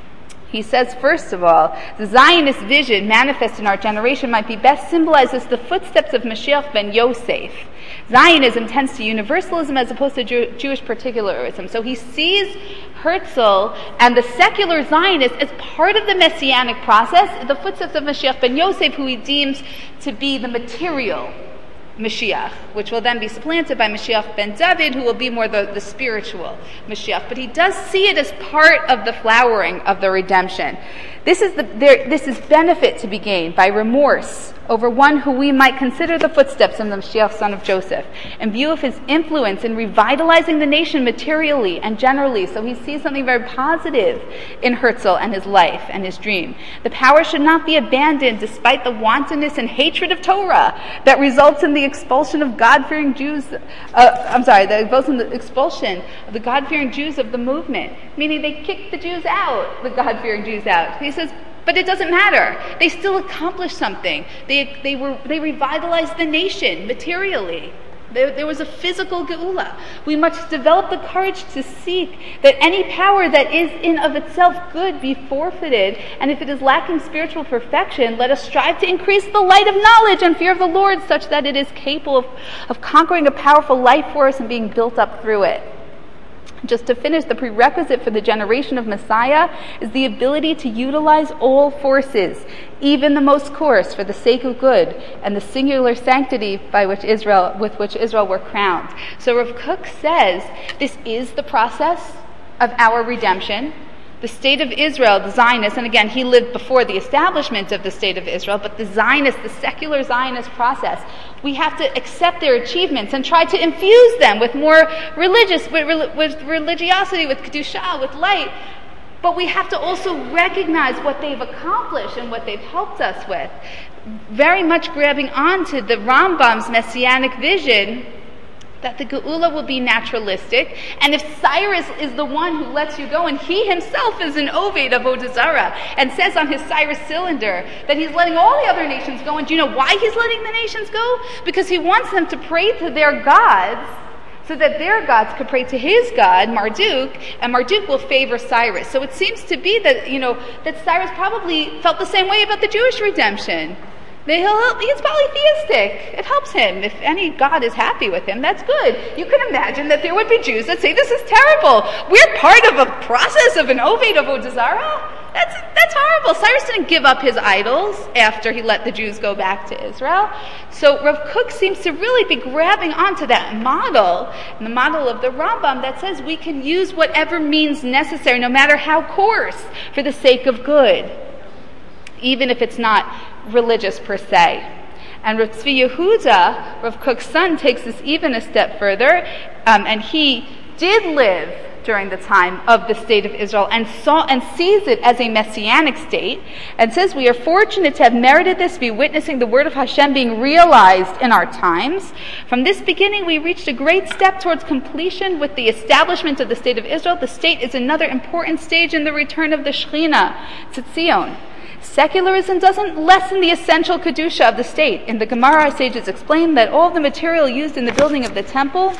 he says, first of all, the Zionist vision manifest in our generation might be best symbolized as the footsteps of Mashiach ben Yosef. Zionism tends to universalism as opposed to Jew- Jewish particularism. So he sees Herzl and the secular Zionists as part of the messianic process, the footsteps of Mashiach ben Yosef, who he deems to be the material Mashiach, which will then be supplanted by Mashiach ben David, who will be more the, the spiritual Mashiach. But he does see it as part of the flowering of the redemption. This is the there, this is benefit to be gained by remorse over one who we might consider the footsteps of the Mashiach, son of Joseph, in view of his influence in revitalizing the nation materially and generally. So he sees something very positive in Herzl and his life and his dream. The power should not be abandoned despite the wantonness and hatred of Torah that results in the expulsion of God-fearing Jews, uh, I'm sorry, the expulsion, the expulsion of the God-fearing Jews of the movement, meaning they kicked the Jews out, the God-fearing Jews out. He says, but it doesn't matter. They still accomplished something. They they were they revitalized the nation materially. There, there was a physical geula. We must develop the courage to seek that any power that is in of itself good be forfeited, and if it is lacking spiritual perfection, let us strive to increase the light of knowledge and fear of the Lord such that it is capable of, of conquering a powerful life force and being built up through it. Just to finish, the prerequisite for the generation of Messiah is the ability to utilize all forces, even the most coarse, for the sake of good and the singular sanctity by which Israel, with which Israel were crowned. So Rav Kook says this is the process of our redemption. The state of Israel, the Zionists, and again, he lived before the establishment of the state of Israel, but the Zionist, the secular Zionist process, we have to accept their achievements and try to infuse them with more religious, with, with religiosity, with kedusha, with light. But we have to also recognize what they've accomplished and what they've helped us with. Very much grabbing onto the Rambam's messianic vision that the Geula will be naturalistic, and if Cyrus is the one who lets you go, and he himself is an Oved of Avodah Zarah, and says on his Cyrus cylinder that he's letting all the other nations go, and do you know why he's letting the nations go? Because he wants them to pray to their gods, so that their gods could pray to his god, Marduk, and Marduk will favor Cyrus. So it seems to be that, you know, that Cyrus probably felt the same way about the Jewish redemption. He'll, he's polytheistic. It helps him. If any God is happy with him, that's good. You can imagine that there would be Jews that say, this is terrible. We're part of a process of an Oved of Avodah Zarah. That's, that's horrible. Cyrus didn't give up his idols after he let the Jews go back to Israel. So Rav Kook seems to really be grabbing onto that model, the model of the Rambam that says we can use whatever means necessary, no matter how coarse, for the sake of good, even if it's not religious per se. And Rav Tzvi Yehuda, Rav Kook's son, takes this even a step further, um, and he did live during the time of the state of Israel and saw and sees it as a messianic state, and says we are fortunate to have merited this, be witnessing the word of Hashem being realized in our times. From this beginning we reached a great step towards completion with the establishment of the state of Israel. The state is another important stage in the return of the Shekhinah to Zion. Secularism doesn't lessen the essential kedusha of the state. In the Gemara, our sages explain that all the material used in the building of the temple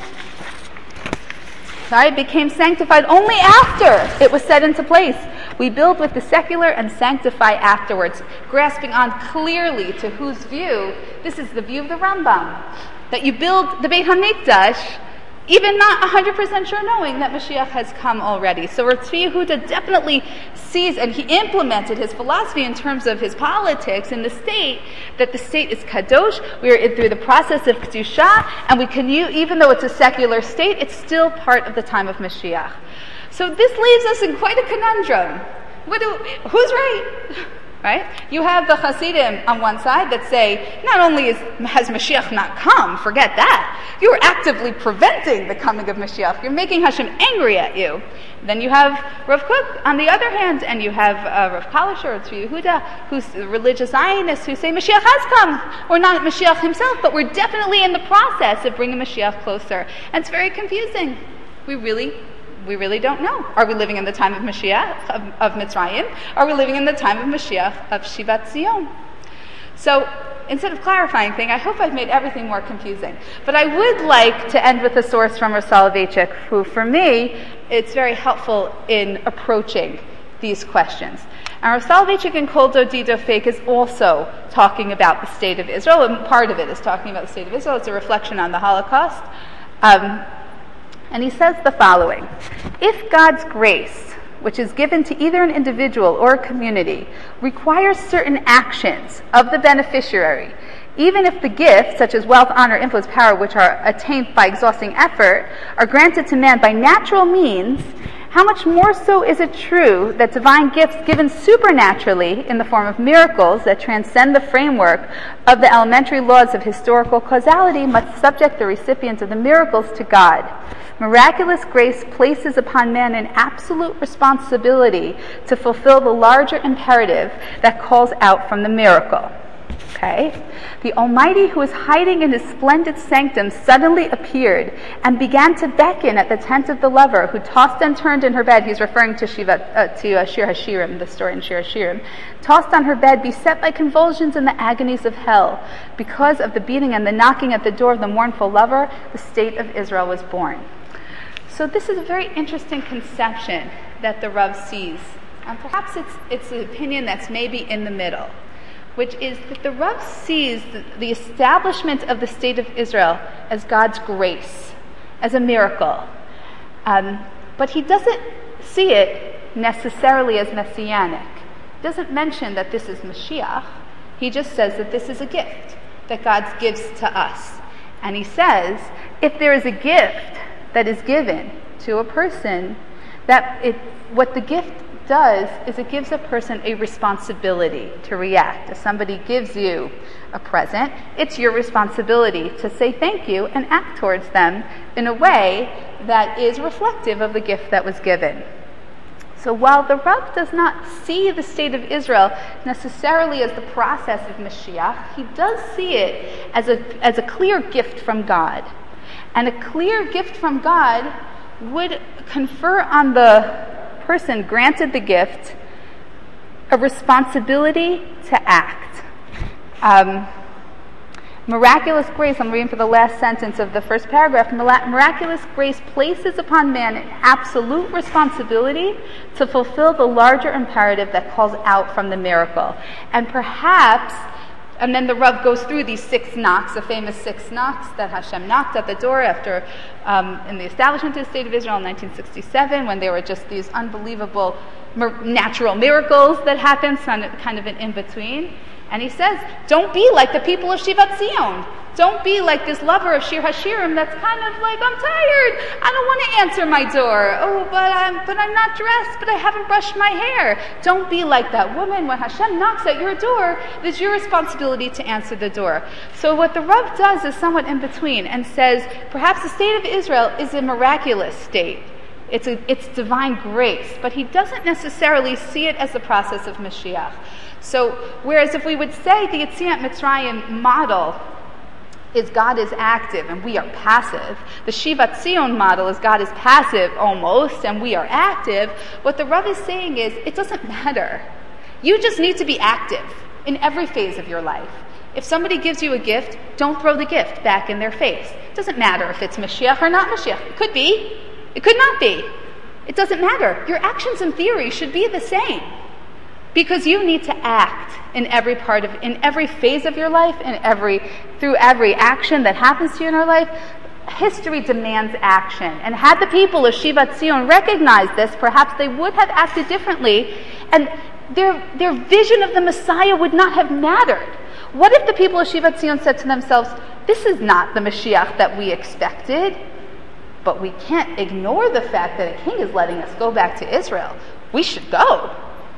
sorry, became sanctified only after it was set into place. We build with the secular and sanctify afterwards, grasping on clearly to whose view. This is the view of the Rambam, that you build the Beit HaMikdash even not one hundred percent sure knowing that Mashiach has come already. So Rav Tzvi Yehuda definitely sees, and he implemented his philosophy in terms of his politics in the state, that the state is kadosh. We are through the process of kedusha, and we can use, even though it's a secular state, it's still part of the time of Mashiach. So this leaves us in quite a conundrum. What do, who's right? right? You have the Hasidim on one side that say, not only is, has Mashiach not come, forget that, you're actively preventing the coming of Mashiach. You're making Hashem angry at you. Then you have Rav Kook on the other hand, and you have uh, Rav Kalisher or Tzvi Yehuda, who's religious Zionists who say Mashiach has come. Or not Mashiach himself, but we're definitely in the process of bringing Mashiach closer. And it's very confusing. We really, we really don't know. Are we living in the time of Mashiach, of, of Mitzrayim? Are we living in the time of Mashiach, of Shivat Zion? So, instead of clarifying things, I hope I've made everything more confusing. But I would like to end with a source from Rav Soloveitchik, who, for me, it's very helpful in approaching these questions. And Rav Soloveitchik in Kol Dodi Dofek is also talking about the state of Israel, and part of it is talking about the state of Israel. It's a reflection on the Holocaust. Um, and he says the following: if God's grace, which is given to either an individual or a community, requires certain actions of the beneficiary, even if the gifts, such as wealth, honor, influence, power, which are attained by exhausting effort, are granted to man by natural means, how much more so is it true that divine gifts given supernaturally in the form of miracles that transcend the framework of the elementary laws of historical causality must subject the recipient of the miracles to God? Miraculous grace places upon man an absolute responsibility to fulfill the larger imperative that calls out from the miracle. Okay? The Almighty, who is hiding in his splendid sanctum, suddenly appeared and began to beckon at the tent of the lover, who tossed and turned in her bed. He's referring to Shiva, uh, to uh, Shir HaShirim, the story in Shir HaShirim. Tossed on her bed, beset by convulsions and the agonies of hell. Because of the beating and the knocking at the door of the mournful lover, the state of Israel was born. So this is a very interesting conception that the Rav sees. And perhaps it's, it's an opinion that's maybe in the middle, which is that the Rav sees the, the establishment of the state of Israel as God's grace, as a miracle. Um, but he doesn't see it necessarily as messianic. He doesn't mention that this is Mashiach. He just says that this is a gift that God gives to us. And he says, if there is a gift that is given to a person, that it, what the gift does is it gives a person a responsibility to react. If somebody gives you a present, it's your responsibility to say thank you and act towards them in a way that is reflective of the gift that was given. So while the Rav does not see the state of Israel necessarily as the process of Mashiach, he does see it as a, as a clear gift from God. And a clear gift from God would confer on the person granted the gift a responsibility to act. Um, miraculous grace, I'm reading for the last sentence of the first paragraph, miraculous grace places upon man an absolute responsibility to fulfill the larger imperative that calls out from the miracle. And perhaps, and then the Rav goes through these six knocks, the famous six knocks that Hashem knocked at the door after, um, in the establishment of the State of Israel in nineteen sixty-seven, when there were just these unbelievable mir- natural miracles that happened, kind of an in-between. And he says, don't be like the people of Shivat Zion. Don't be like this lover of Shir HaShirim that's kind of like, I'm tired, I don't want to answer my door. Oh, but I'm, but I'm not dressed, but I haven't brushed my hair. Don't be like that woman. When Hashem knocks at your door, it's your responsibility to answer the door. So what the Rav does is somewhat in between and says, perhaps the state of Israel is a miraculous state. It's, a, it's divine grace, but he doesn't necessarily see it as the process of Mashiach. So, whereas if we would say the Yetziat Mitzrayim model is God is active and we are passive, the Shivat Zion model is God is passive almost and we are active, what the Rav is saying is, it doesn't matter. You just need to be active in every phase of your life. If somebody gives you a gift, don't throw the gift back in their face. It doesn't matter if it's Mashiach or not Mashiach. It could be. It could not be. It doesn't matter. Your actions in theory should be the same. Because you need to act in every part of, in every phase of your life, in every, through every action that happens to you in our life. History demands action. And had the people of Shivat Zion recognized this, perhaps they would have acted differently, and their, their vision of the Messiah would not have mattered. What if the people of Shivat Zion said to themselves, this is not the Mashiach that we expected, but we can't ignore the fact that a king is letting us go back to Israel. We should go.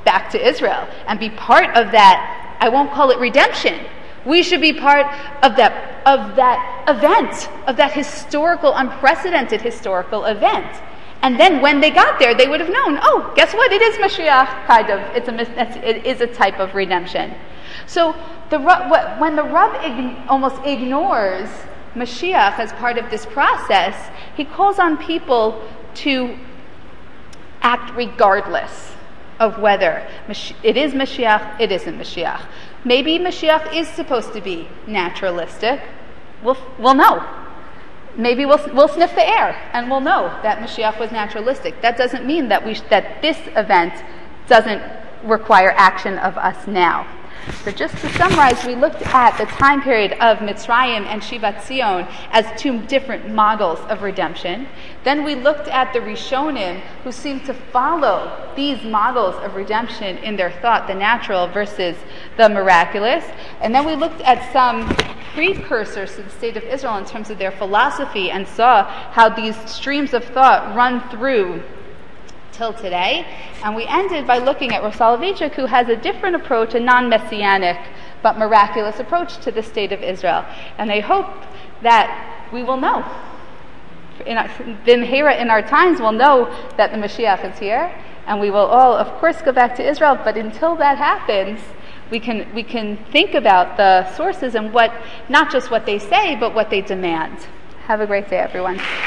back to Israel and be part of that. I won't call it redemption. We should be part of that, of that event, of that historical, unprecedented historical event. And then when they got there, they would have known, oh, guess what? It is Mashiach, kind of. It's a, it is a type of redemption. So the when the Rav almost ignores Mashiach as part of this process, he calls on people to act regardless of whether it is Mashiach, it isn't Mashiach. Maybe Mashiach is supposed to be naturalistic. We'll, we'll know. Maybe we'll we'll sniff the air and we'll know that Mashiach was naturalistic. That doesn't mean that we sh- that this event doesn't require action of us now. So just to summarize, we looked at the time period of Mitzrayim and Shivat Zion as two different models of redemption. Then we looked at the Rishonim, who seemed to follow these models of redemption in their thought, the natural versus the miraculous. And then we looked at some precursors to the state of Israel in terms of their philosophy and saw how these streams of thought run through till today. And we ended by looking at Rav Soloveitchik, who has a different approach, a non-messianic but miraculous approach to the state of Israel. And I hope that we will know, in our, Bimhera in our times will know that the Mashiach is here, and we will all, of course, go back to Israel. But until that happens, we can we can think about the sources and what, not just what they say, but what they demand. Have a great day, everyone.